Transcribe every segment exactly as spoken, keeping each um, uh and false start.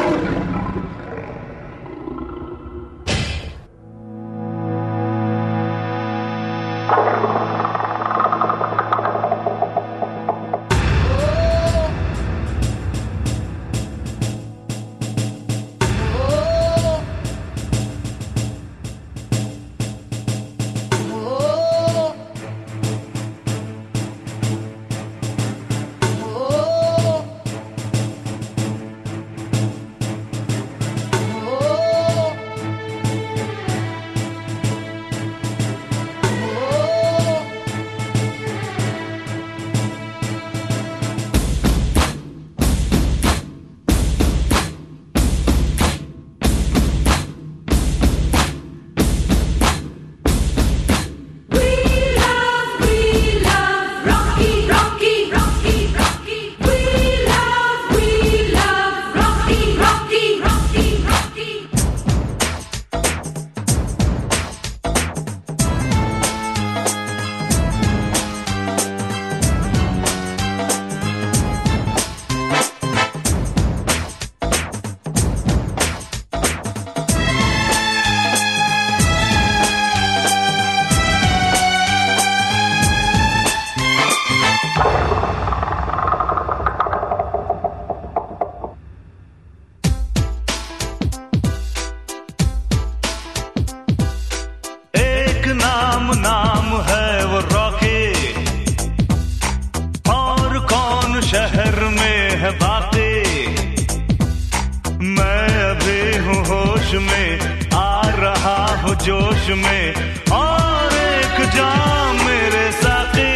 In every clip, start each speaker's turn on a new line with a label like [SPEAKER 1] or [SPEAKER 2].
[SPEAKER 1] जोश में और एक जाम मेरे साथी।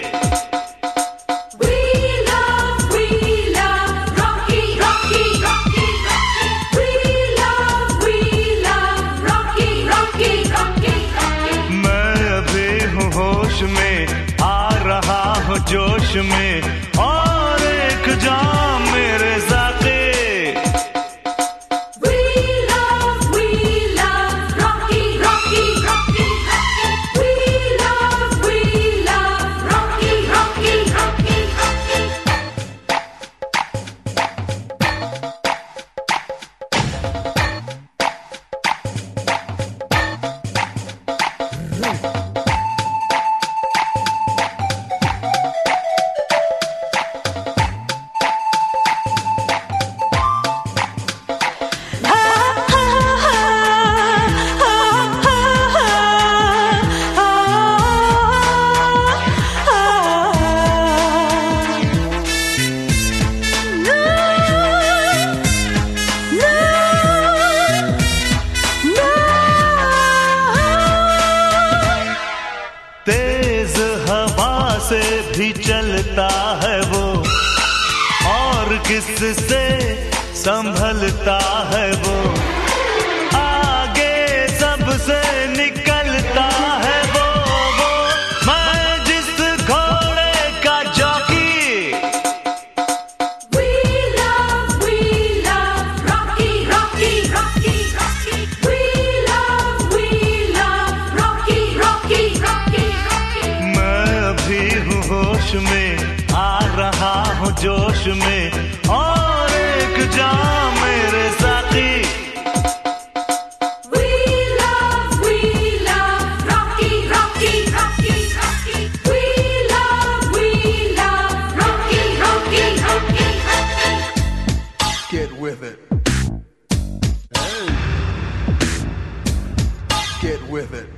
[SPEAKER 2] We love, we love Rocky, Rocky, Rocky, Rocky. We love, we love Rocky, Rocky, Rocky, Rocky.
[SPEAKER 1] मैं अभी हूँ होश में, आ रहा हूँ जोश में और एक जाम मेरे साथी। तेज हवा से भी चलता है वो और किससे संभलता है वो, आगे सबसे निकलता है वो वो मैं जिस घोड़े का jockey.
[SPEAKER 2] We love, we love Rocky, Rocky, Rocky, Rocky. We love, we love Rocky, Rocky, Rocky, Rocky.
[SPEAKER 1] मैं अभी हूँ होश में, आ रहा हूँ जोश में और एक जाम मेरे साथी।
[SPEAKER 2] We love, we love Rocky, Rocky, Rocky, Rocky. We love, we love Rocky, Rocky, Rocky, Rocky.
[SPEAKER 3] Get with it. Hey. Get with it.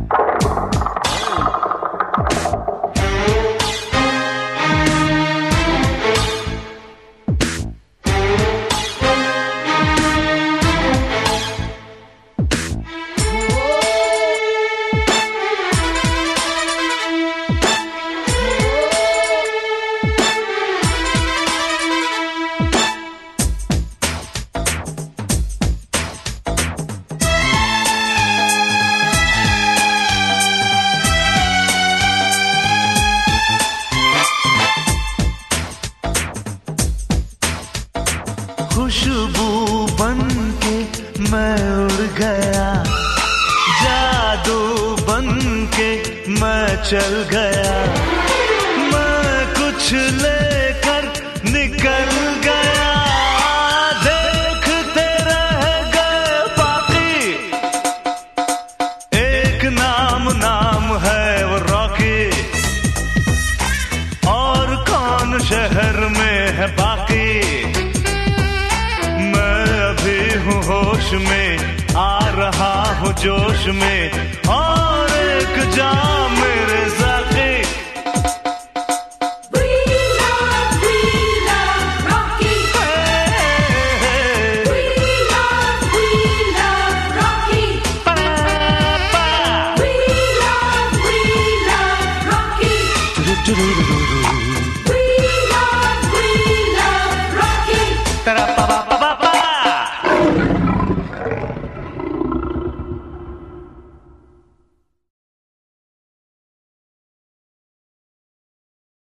[SPEAKER 1] खुशबू बन के मैं उड़ गया, जादू बन के मैं चल गया, मैं कुछ लेकर निकल गया, देख होश में, आ रहा हूँ जोश में, और एक जाम मेरे